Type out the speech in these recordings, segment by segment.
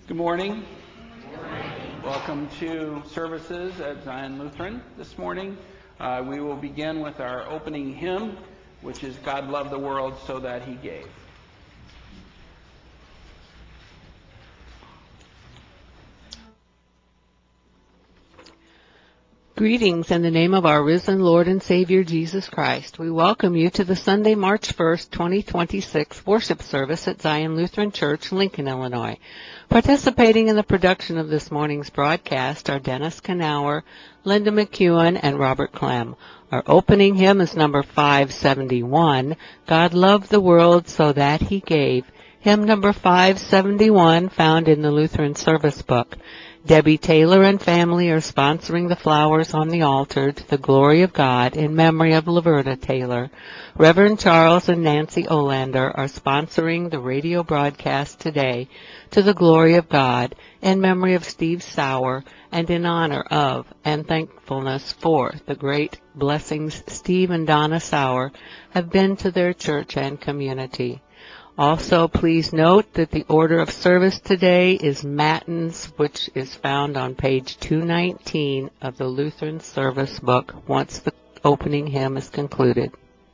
Good morning. Welcome to services at Zion Lutheran this morning. We will begin with our opening hymn, which is God Loved the World So That He Gave. Greetings in the name of our risen Lord and Savior Jesus Christ. We welcome you to the Sunday, March 1st, 2026 worship service at Zion Lutheran Church, Lincoln, Illinois. Participating in the production of this morning's broadcast are Dennis Knauer, Linda McEwen, and Robert Clem. Our opening hymn is number 571, God Loved the World So That He Gave. Hymn number 571, found in the Lutheran Service Book. Debbie Taylor and family are sponsoring the flowers on the altar to the glory of God in memory of Laverta Taylor. Reverend Charles and Nancy Olander are sponsoring the radio broadcast today to the glory of God in memory of Steve Sauer and in honor of and thankfulness for the great blessings Steve and Donna Sauer have been to their church and community. Also, please note that the order of service today is Matins, which is found on page 219 of the Lutheran Service Book once the opening hymn is concluded.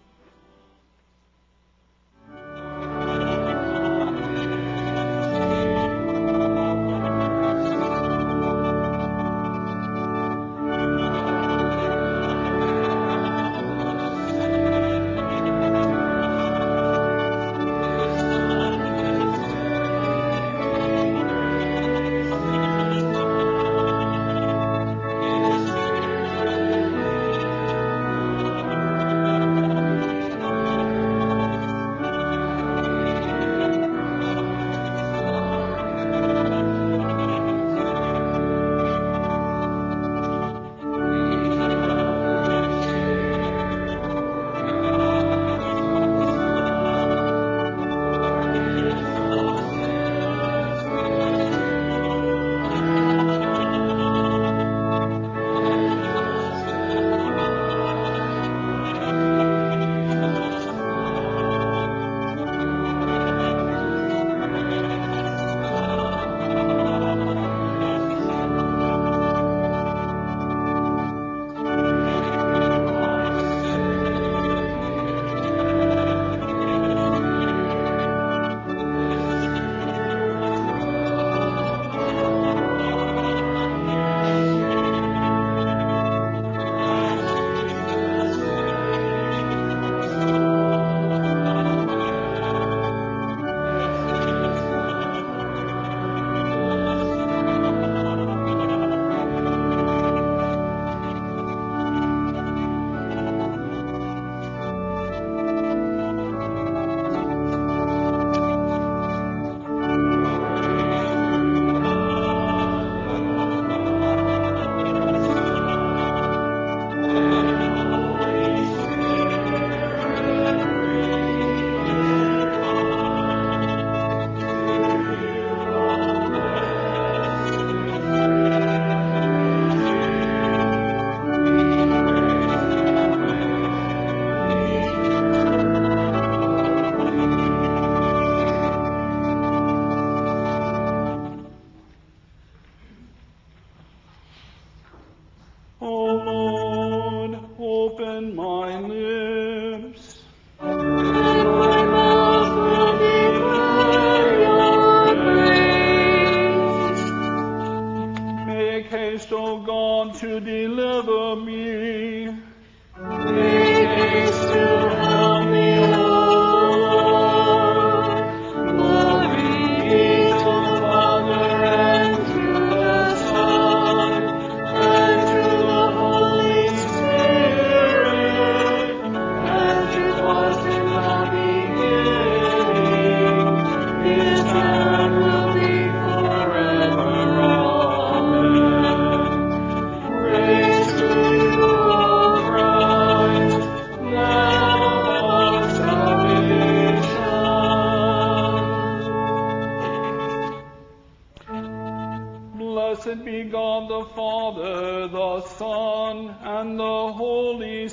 Blessed be God the Father, the Son, and the Holy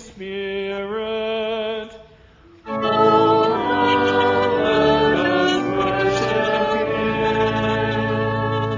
Spirit. Oh, let us worship Him.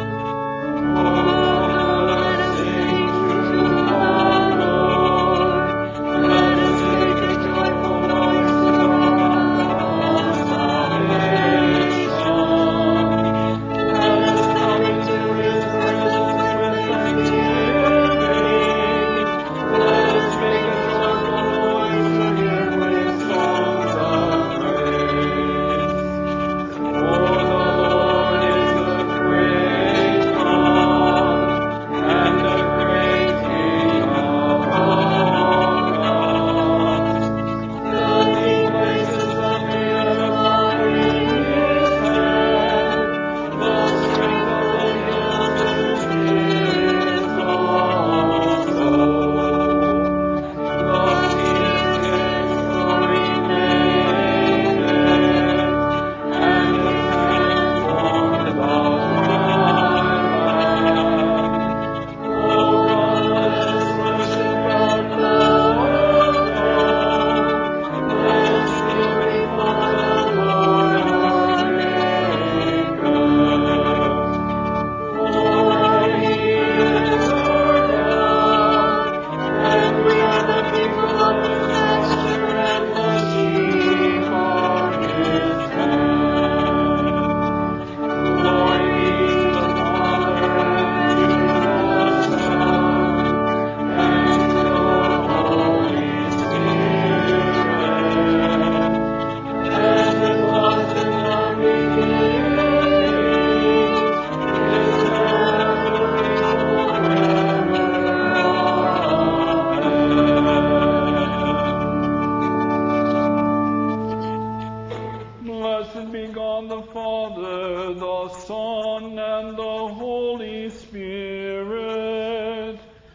Blessed be God the Father, the Son, and the Holy Spirit.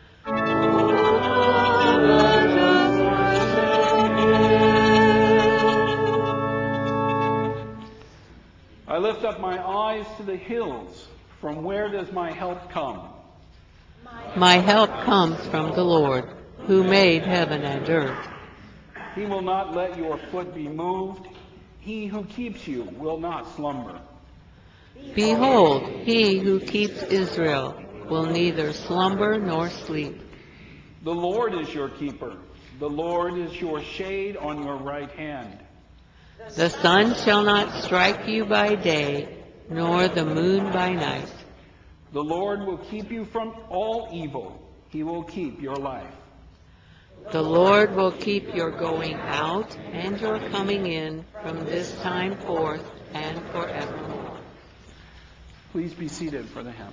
I lift up my eyes to the hills. From where does my help come? My help comes from the Lord, who made heaven and earth. He will not let your foot be moved. He who keeps you will not slumber. Behold, he who keeps Israel will neither slumber nor sleep. The Lord is your keeper. The Lord is your shade on your right hand. The sun shall not strike you by day, nor the moon by night. The Lord will keep you from all evil. He will keep your life. The Lord will keep your going out and your coming in from this time forth and forevermore. Please be seated for the hymn.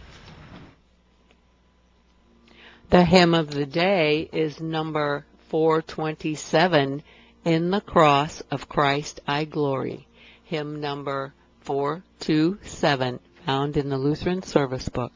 The hymn of the day is number 427, In the Cross of Christ I Glory. Hymn number 427, found in the Lutheran Service Book.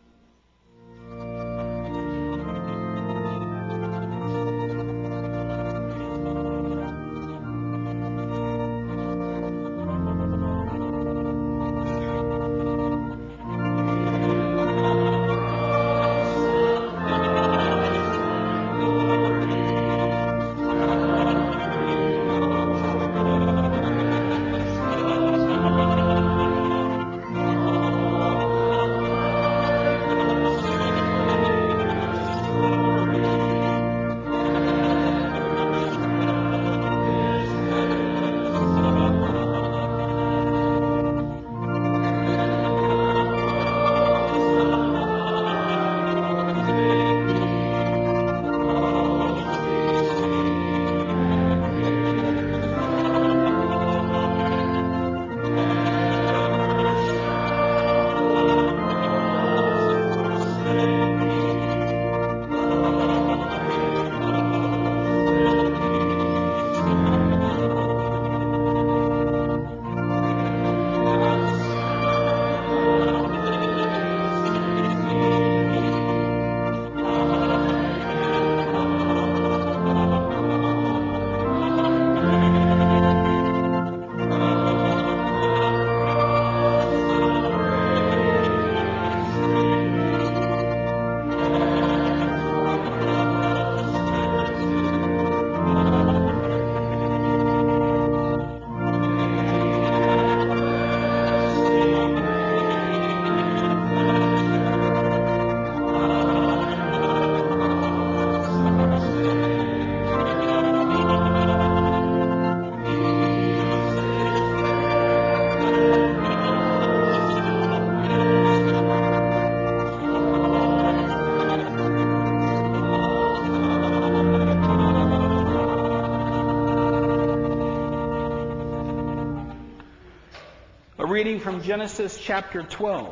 A reading from Genesis chapter 12.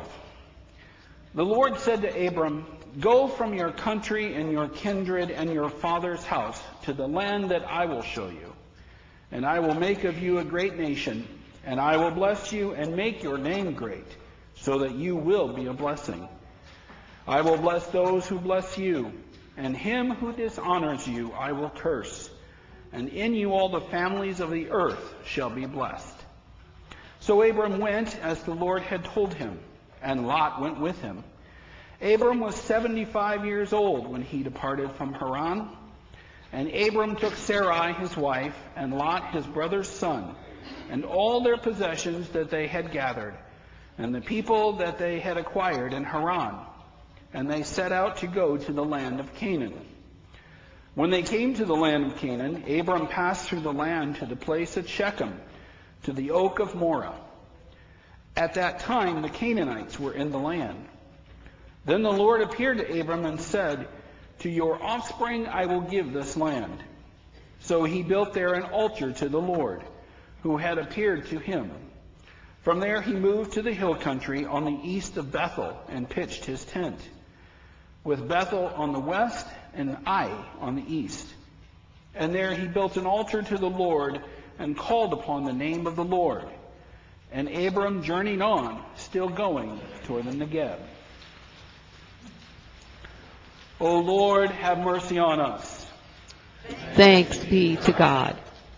The Lord said to Abram, "Go from your country and your kindred and your father's house to the land that I will show you. And I will make of you a great nation, and I will bless you and make your name great, so that you will be a blessing. I will bless those who bless you, and him who dishonors you I will curse. And in you all the families of the earth shall be blessed." So Abram went as the Lord had told him, and Lot went with him. Abram was 75 years old when he departed from Haran. And Abram took Sarai his wife, and Lot his brother's son, and all their possessions that they had gathered, and the people that they had acquired in Haran. And they set out to go to the land of Canaan. When they came to the land of Canaan, Abram passed through the land to the place at Shechem, to the oak of Moreh. At that time the Canaanites were in the land. Then the Lord appeared to Abram and said, "To your offspring I will give this land." So he built there an altar to the Lord, who had appeared to him. From there he moved to the hill country on the east of Bethel and pitched his tent, with Bethel on the west and Ai on the east. And there he built an altar to the Lord and called upon the name of the Lord. And Abram journeyed on, still going toward the Negev. O Lord, have mercy on us. Thanks be to God.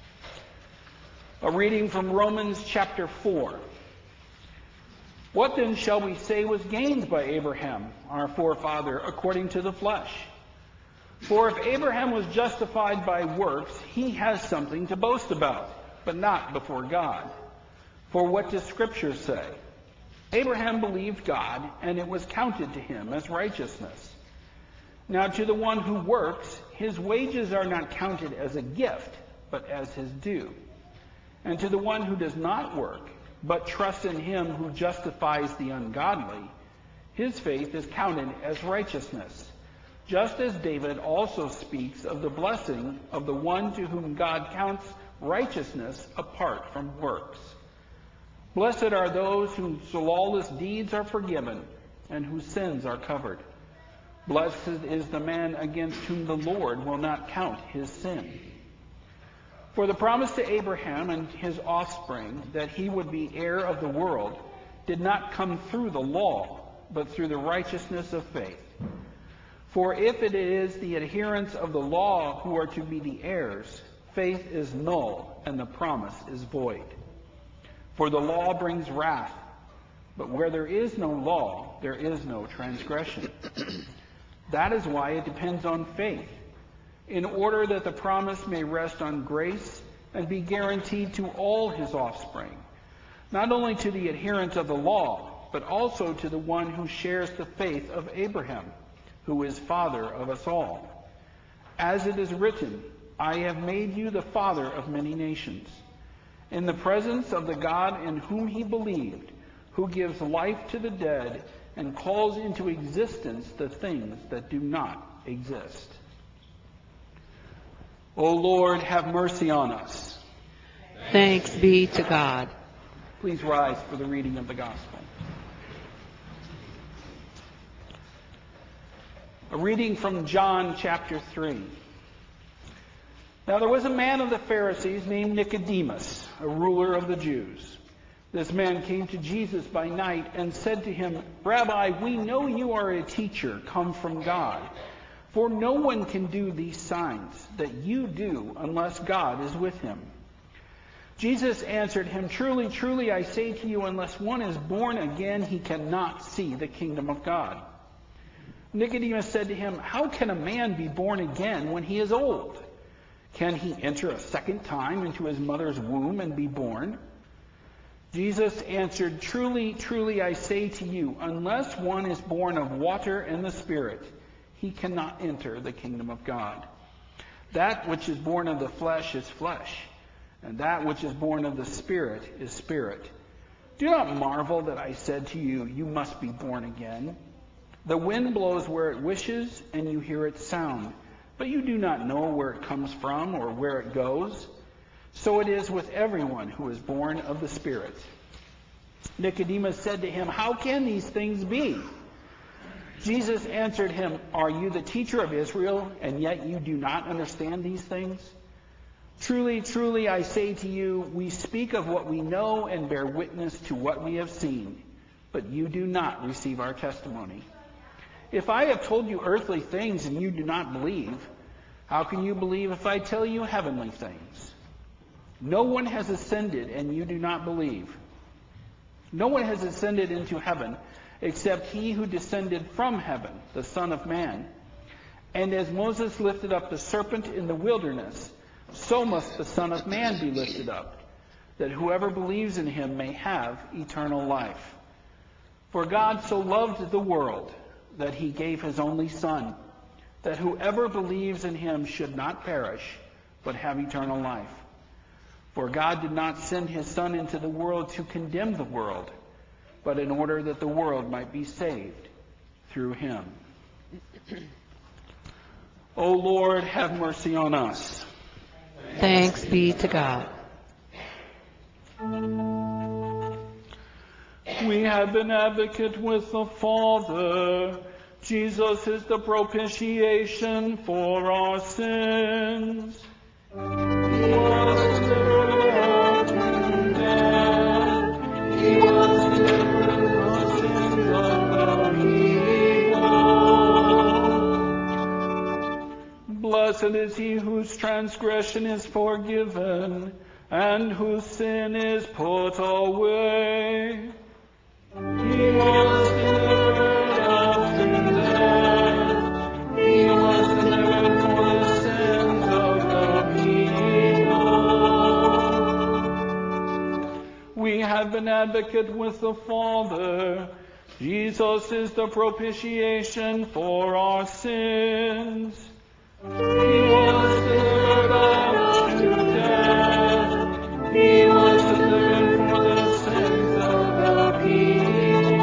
A reading from Romans chapter 4. What then shall we say was gained by Abraham, our forefather, according to the flesh? For if Abraham was justified by works, he has something to boast about, but not before God. For what does Scripture say? Abraham believed God, and it was counted to him as righteousness. Now to the one who works, his wages are not counted as a gift, but as his due. And to the one who does not work, but trusts in him who justifies the ungodly, his faith is counted as righteousness. Just as David also speaks of the blessing of the one to whom God counts righteousness apart from works. Blessed are those whose lawless deeds are forgiven and whose sins are covered. Blessed is the man against whom the Lord will not count his sin. For the promise to Abraham and his offspring that he would be heir of the world did not come through the law, but through the righteousness of faith. For if it is the adherents of the law who are to be the heirs, faith is null and the promise is void. For the law brings wrath, but where there is no law, there is no transgression. That is why it depends on faith, in order that the promise may rest on grace and be guaranteed to all his offspring, not only to the adherents of the law, but also to the one who shares the faith of Abraham, who is father of us all. As it is written, I have made you the father of many nations, in the presence of the God in whom he believed, who gives life to the dead and calls into existence the things that do not exist. O Lord, have mercy on us. Thanks be to God. Please rise for the reading of the gospel. A reading from John chapter 3. Now there was a man of the Pharisees named Nicodemus, a ruler of the Jews. This man came to Jesus by night and said to him, Rabbi, we know you are a teacher come from God, for no one can do these signs that you do unless God is with him. Jesus answered him, Truly, truly, I say to you, unless one is born again, he cannot see the kingdom of God. Nicodemus said to him, How can a man be born again when he is old? Can he enter a second time into his mother's womb and be born? Jesus answered, Truly, truly, I say to you, unless one is born of water and the Spirit, he cannot enter the kingdom of God. That which is born of the flesh is flesh, and that which is born of the Spirit is spirit. Do not marvel that I said to you, you must be born again. The wind blows where it wishes, and you hear its sound, but you do not know where it comes from or where it goes. So it is with everyone who is born of the Spirit. Nicodemus said to him, How can these things be? Jesus answered him, Are you the teacher of Israel, and yet you do not understand these things? Truly, truly, I say to you, we speak of what we know and bear witness to what we have seen, but you do not receive our testimony. If I have told you earthly things and you do not believe, how can you believe if I tell you heavenly things? No one has ascended and you do not believe. No one has ascended into heaven except he who descended from heaven, the Son of Man. And as Moses lifted up the serpent in the wilderness, so must the Son of Man be lifted up, that whoever believes in him may have eternal life. For God so loved the world that he gave his only Son, that whoever believes in him should not perish, but have eternal life. For God did not send his Son into the world to condemn the world, but in order that the world might be saved through him. O Lord, have mercy on us. Thanks be to God. We have an advocate with the Father. Jesus is the propitiation for our sins. is he whose transgression is forgiven, and whose sin is put away. He was delivered up to death. He was delivered for the sins of the people. We have an advocate with the Father. Jesus is the propitiation for our sins. He was delivered up to death. He was delivered for the sins of the people.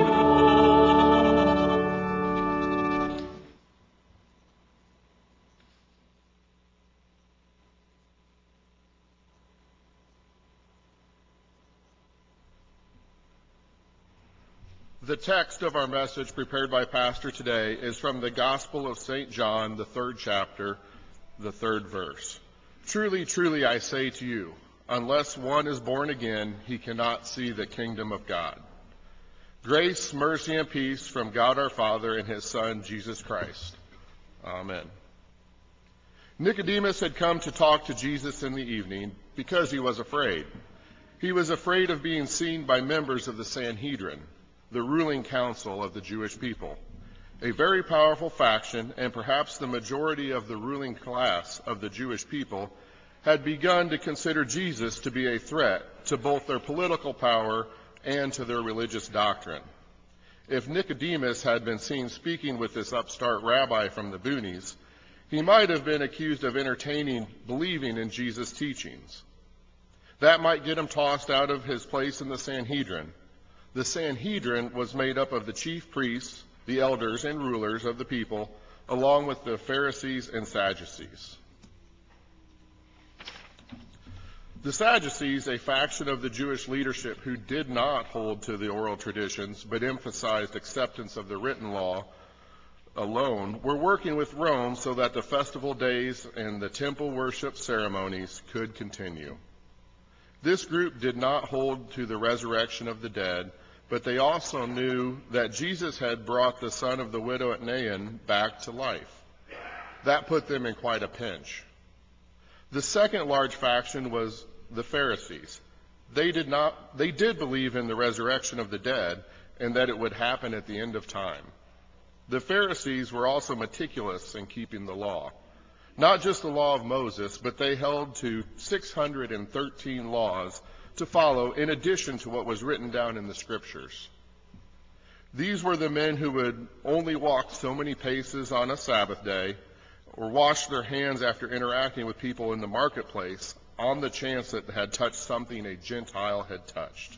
The text of our message prepared by Pastor today is from the Gospel of St. John, the 3rd chapter, the 3rd verse. Truly, truly, I say to you, unless one is born again, he cannot see the kingdom of God. Grace, mercy, and peace from God our Father and his Son, Jesus Christ. Amen. Nicodemus had come to talk to Jesus in the evening because he was afraid. He was afraid of being seen by members of the Sanhedrin, the ruling council of the Jewish people, a very powerful faction, and perhaps the majority of the ruling class of the Jewish people had begun to consider Jesus to be a threat to both their political power and to their religious doctrine. If Nicodemus had been seen speaking with this upstart rabbi from the boonies, he might have been accused of believing in Jesus' teachings. That might get him tossed out of his place in the Sanhedrin. The Sanhedrin was made up of the chief priests, the elders, and rulers of the people, along with the Pharisees and Sadducees. The Sadducees, a faction of the Jewish leadership who did not hold to the oral traditions but emphasized acceptance of the written law alone, were working with Rome so that the festival days and the temple worship ceremonies could continue. This group did not hold to the resurrection of the dead, but they also knew that Jesus had brought the son of the widow at Nain back to life. That put them in quite a pinch. The second large faction was the Pharisees. They did believe in the resurrection of the dead and that it would happen at the end of time. The Pharisees were also meticulous in keeping the law. Not just the law of Moses, but they held to 613 laws to follow in addition to what was written down in the scriptures. These were the men who would only walk so many paces on a Sabbath day or wash their hands after interacting with people in the marketplace on the chance that they had touched something a Gentile had touched.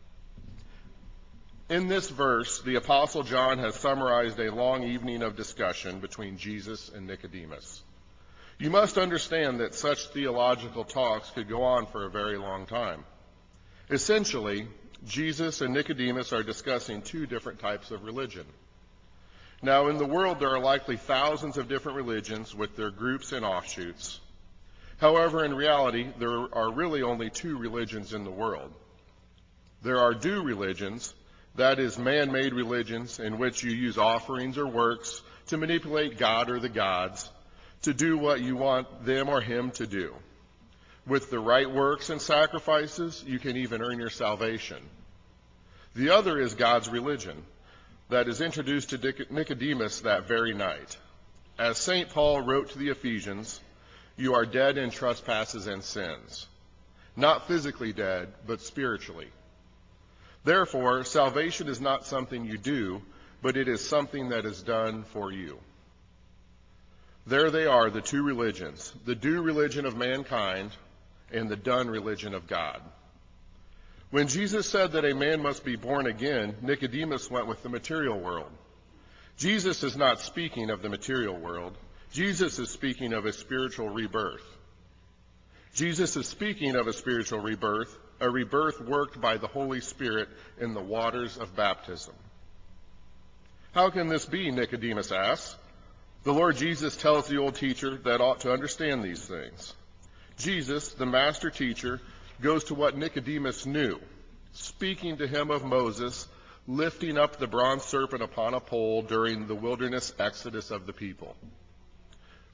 In this verse, the Apostle John has summarized a long evening of discussion between Jesus and Nicodemus. You must understand that such theological talks could go on for a very long time. Essentially, Jesus and Nicodemus are discussing two different types of religion. Now, in the world, there are likely thousands of different religions with their groups and offshoots. However, in reality, there are really only two religions in the world. There are due religions, that is, man-made religions in which you use offerings or works to manipulate God or the gods to do what you want them or him to do. With the right works and sacrifices, you can even earn your salvation. The other is God's religion that is introduced to Nicodemus that very night. As St. Paul wrote to the Ephesians, you are dead in trespasses and sins. Not physically dead, but spiritually. Therefore, salvation is not something you do, but it is something that is done for you. There they are, the two religions, the due religion of mankind and the done religion of God. When Jesus said that a man must be born again, Nicodemus went with the material world. Jesus is not speaking of the material world. Jesus is speaking of a spiritual rebirth. Jesus is speaking of a spiritual rebirth, a rebirth worked by the Holy Spirit in the waters of baptism. How can this be, Nicodemus asks. The Lord Jesus tells the old teacher that ought to understand these things. Jesus, the master teacher, goes to what Nicodemus knew, speaking to him of Moses lifting up the bronze serpent upon a pole during the wilderness exodus of the people.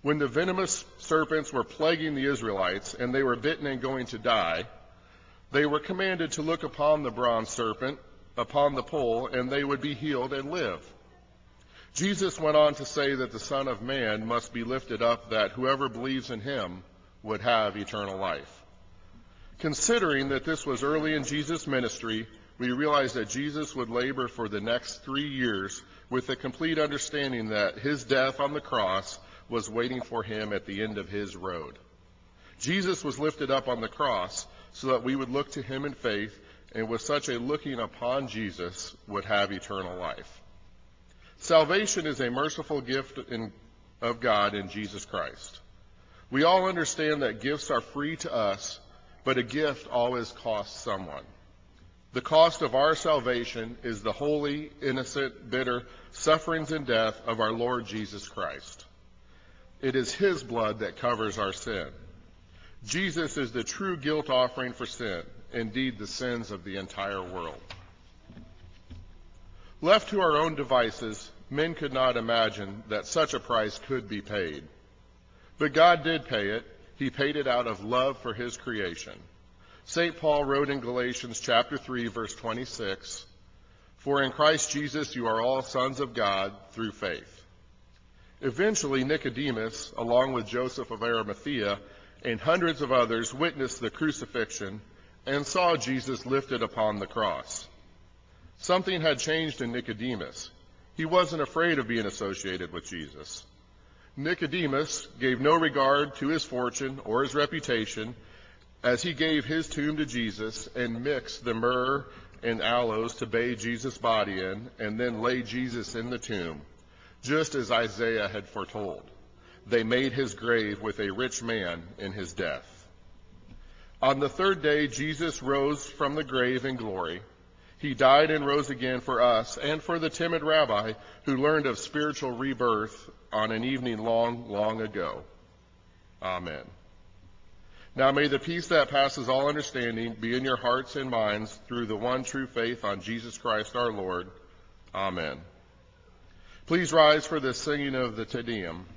When the venomous serpents were plaguing the Israelites and they were bitten and going to die, they were commanded to look upon the bronze serpent, upon the pole, and they would be healed and live. Jesus went on to say that the Son of Man must be lifted up, that whoever believes in him would have eternal life. Considering that this was early in Jesus' ministry, we realize that Jesus would labor for the next 3 years with the complete understanding that his death on the cross was waiting for him at the end of his road. Jesus was lifted up on the cross so that we would look to him in faith, and with such a looking upon Jesus would have eternal life. Salvation is a merciful gift of God in Jesus Christ. We all understand that gifts are free to us, but a gift always costs someone. The cost of our salvation is the holy, innocent, bitter sufferings and death of our Lord Jesus Christ. It is his blood that covers our sin. Jesus is the true guilt offering for sin, indeed the sins of the entire world. Left to our own devices, men could not imagine that such a price could be paid. But God did pay it. He paid it out of love for his creation. St. Paul wrote in Galatians chapter 3, verse 26, "For in Christ Jesus you are all sons of God through faith." Eventually, Nicodemus, along with Joseph of Arimathea and hundreds of others, witnessed the crucifixion and saw Jesus lifted upon the cross. Something had changed in Nicodemus. He wasn't afraid of being associated with Jesus. Nicodemus gave no regard to his fortune or his reputation as he gave his tomb to Jesus and mixed the myrrh and aloes to bathe Jesus' body in and then lay Jesus in the tomb, just as Isaiah had foretold. They made his grave with a rich man in his death. On the third day, Jesus rose from the grave in glory. He died and rose again for us and for the timid rabbi who learned of spiritual rebirth on an evening long, long ago. Amen. Now may the peace that passes all understanding be in your hearts and minds through the one true faith on Jesus Christ our Lord. Amen. Please rise for the singing of the Te Deum.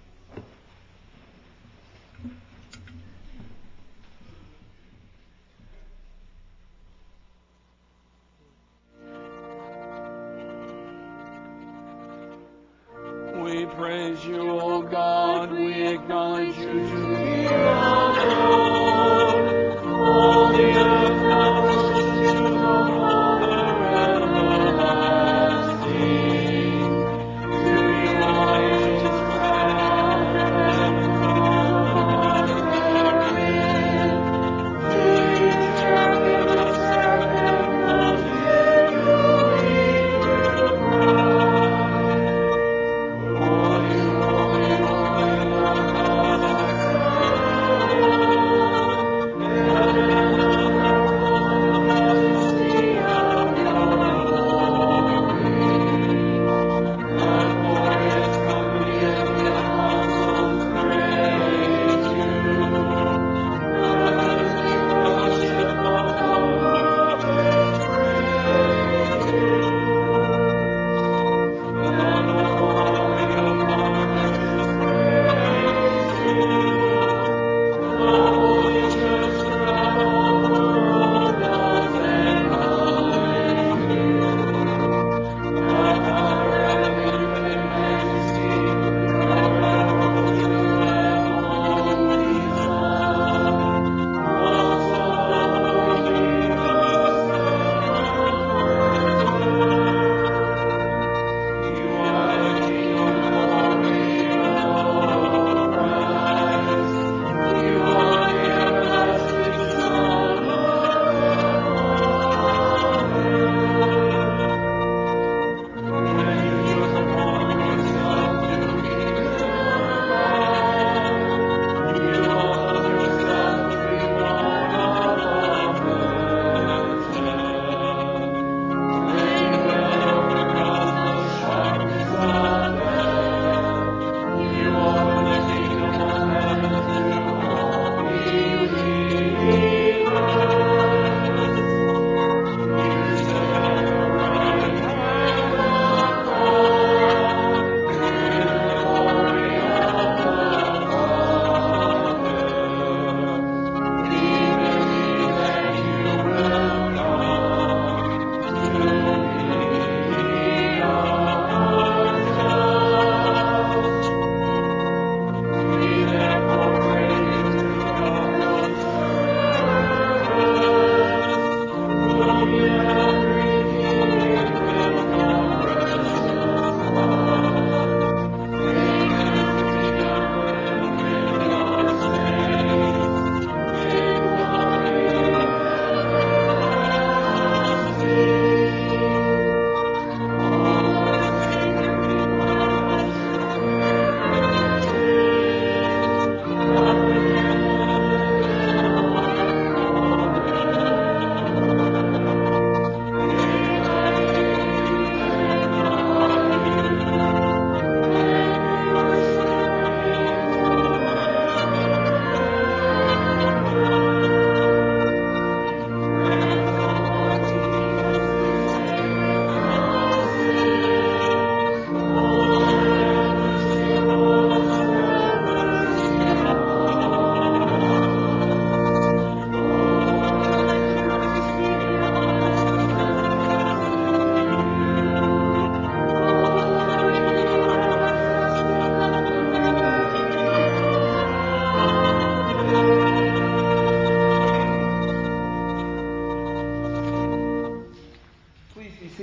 We praise you, O God. We acknowledge you to be our Lord. All the earth now looks to the Father everlasting. To you all ages cry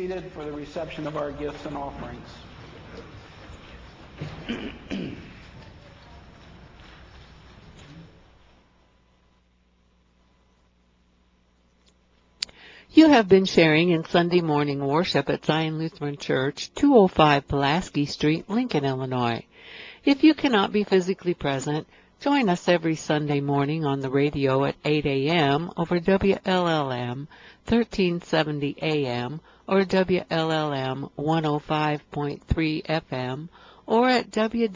seated for the reception of our gifts and offerings. You have been sharing in Sunday morning worship at Zion Lutheran Church, 205 Pulaski Street, Lincoln, Illinois. If you cannot be physically present, join us every Sunday morning on the radio at 8 a.m. over WLLM 1370 AM or WLLM 105.3 FM or at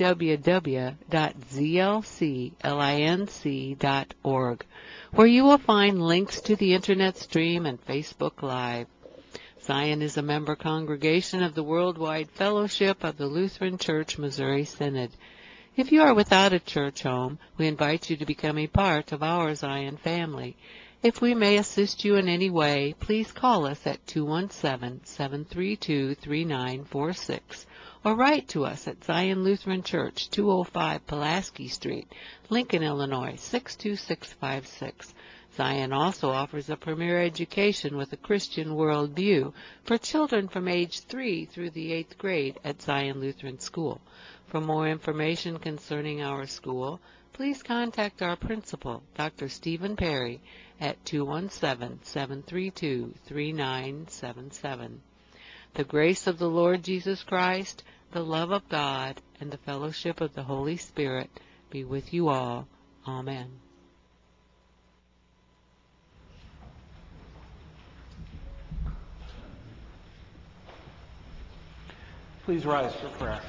www.zlclinc.org, where you will find links to the Internet stream and Facebook Live. Zion is a member congregation of the Worldwide Fellowship of the Lutheran Church Missouri Synod. If you are without a church home, we invite you to become a part of our Zion family. If we may assist you in any way, please call us at 217-732-3946 or write to us at Zion Lutheran Church, 205 Pulaski Street, Lincoln, Illinois, 62656. Zion also offers a premier education with a Christian worldview for children from age 3 through the 8th grade at Zion Lutheran School. For more information concerning our school, please contact our principal, Dr. Stephen Perry, at 217-732-3977. The grace of the Lord Jesus Christ, the love of God, and the fellowship of the Holy Spirit be with you all. Amen. Please rise for prayer.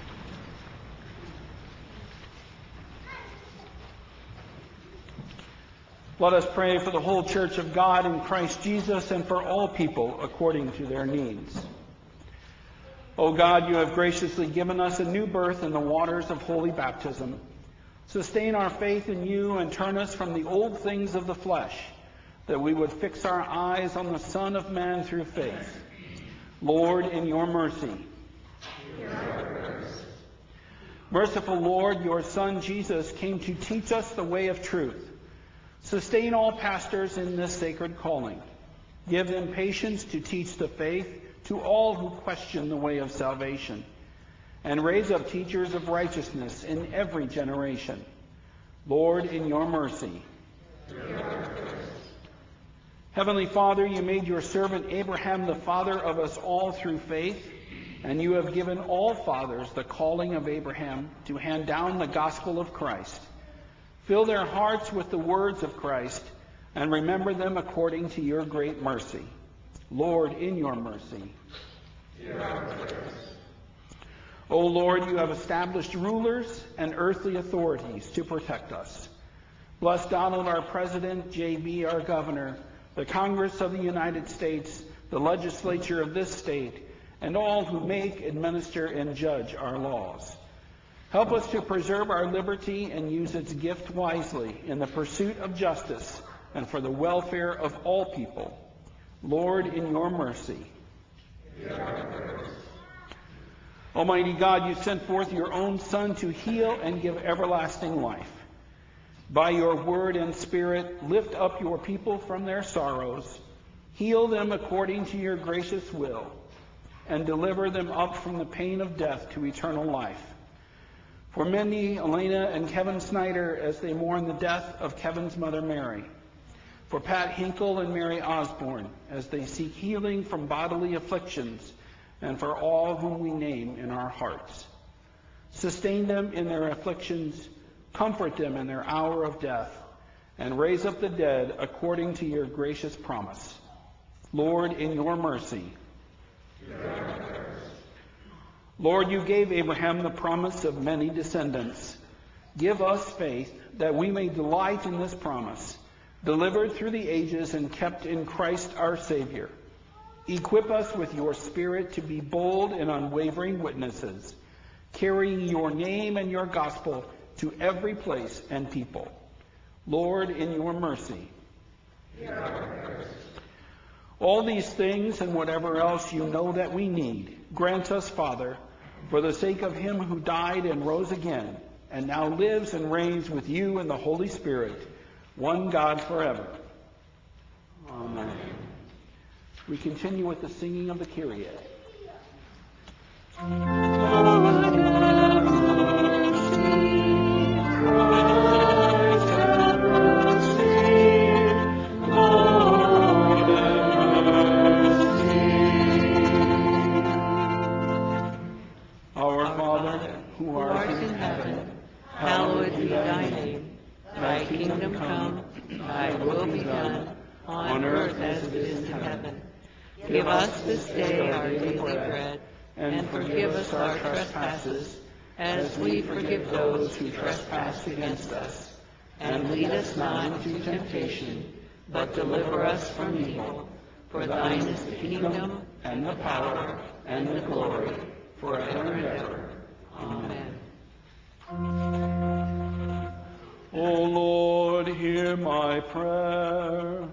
Let us pray for the whole Church of God in Christ Jesus and for all people according to their needs. O God, you have graciously given us a new birth in the waters of holy baptism. Sustain our faith in you and turn us from the old things of the flesh, that we would fix our eyes on the Son of Man through faith. Lord, in your mercy. Merciful Lord, your Son Jesus came to teach us the way of truth. Sustain all pastors in this sacred calling. Give them patience to teach the faith to all who question the way of salvation, and raise up teachers of righteousness in every generation. Lord, in your mercy. Heavenly Father, you made your servant Abraham the father of us all through faith, and you have given all fathers the calling of Abraham to hand down the gospel of Christ. Fill their hearts with the words of Christ, and remember them according to your great mercy. Lord, in your mercy. O Lord, you have established rulers and earthly authorities to protect us. Bless Donald, our President, J.B., our Governor, the Congress of the United States, the legislature of this state, and all who make, administer, and judge our laws. Help us to preserve our liberty and use its gift wisely in the pursuit of justice and for the welfare of all people. Lord, in your mercy. Almighty God, you sent forth your own Son to heal and give everlasting life. By your word and Spirit, lift up your people from their sorrows, heal them according to your gracious will, and deliver them up from the pain of death to eternal life. For Mindy, Elena, and Kevin Snyder as they mourn the death of Kevin's mother, Mary. For Pat Hinkle and Mary Osborne as they seek healing from bodily afflictions, and for all whom we name in our hearts. Sustain them in their afflictions, comfort them in their hour of death, and raise up the dead according to your gracious promise. Lord, in your mercy. Lord, you gave Abraham the promise of many descendants. Give us faith that we may delight in this promise, delivered through the ages and kept in Christ our Savior. Equip us with your Spirit to be bold and unwavering witnesses, carrying your name and your gospel to every place and people. Lord, in your mercy. All these things and whatever else you know that we need, grant us, Father, for the sake of him who died and rose again, and now lives and reigns with you in the Holy Spirit, one God forever. Amen. We continue with the singing of the Kyrie. Our Father, who art in heaven, hallowed be thy name. Thy kingdom come, thy will be done, on earth as it is in heaven. Give us this day our daily bread, and forgive us our trespasses, as we forgive those who trespass against us. And lead us not into temptation, but deliver us from evil. For thine is the kingdom, and the power, and the glory, forever and ever. Amen. O Lord, hear my prayer.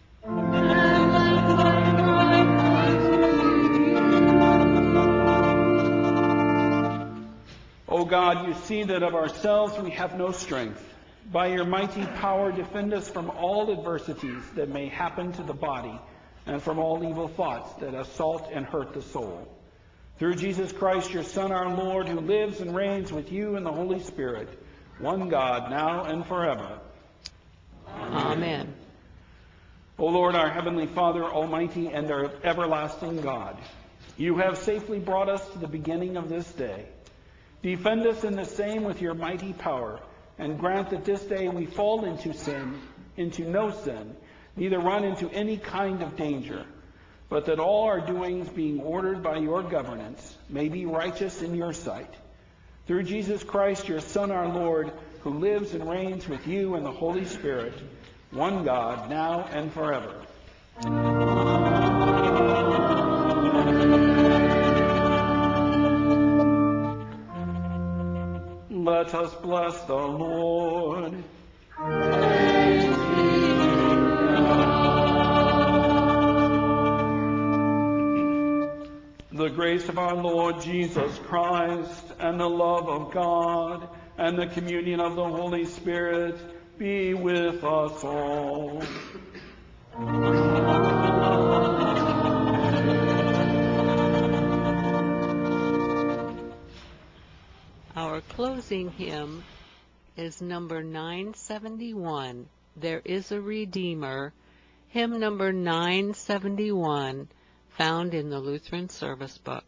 O God, you see that of ourselves we have no strength. By your mighty power, defend us from all adversities that may happen to the body, and from all evil thoughts that assault and hurt the soul. Through Jesus Christ, your Son, our Lord, who lives and reigns with you in the Holy Spirit, one God, now and forever. Amen. O Lord, our heavenly Father, almighty and our everlasting God, you have safely brought us to the beginning of this day. Defend us in the same with your mighty power, and grant that this day we fall into no sin, neither run into any kind of danger, but that all our doings, being ordered by your governance, may be righteous in your sight. Through Jesus Christ, your Son, our Lord, who lives and reigns with you in the Holy Spirit, one God, now and forever. Let us bless the Lord. The grace of our Lord Jesus Christ, and the love of God, and the communion of the Holy Spirit be with us all. Our closing hymn is number 971, There is a Redeemer, hymn number 971, found in the Lutheran Service Book.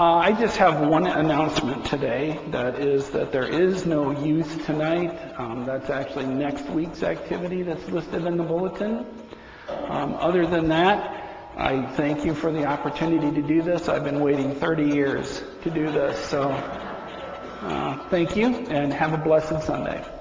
I just have one announcement today. That is that there is no youth tonight. That's actually next week's activity that's listed in the bulletin. Other than that, I thank you for the opportunity to do this. I've been waiting 30 years to do this. So thank you, and have a blessed Sunday.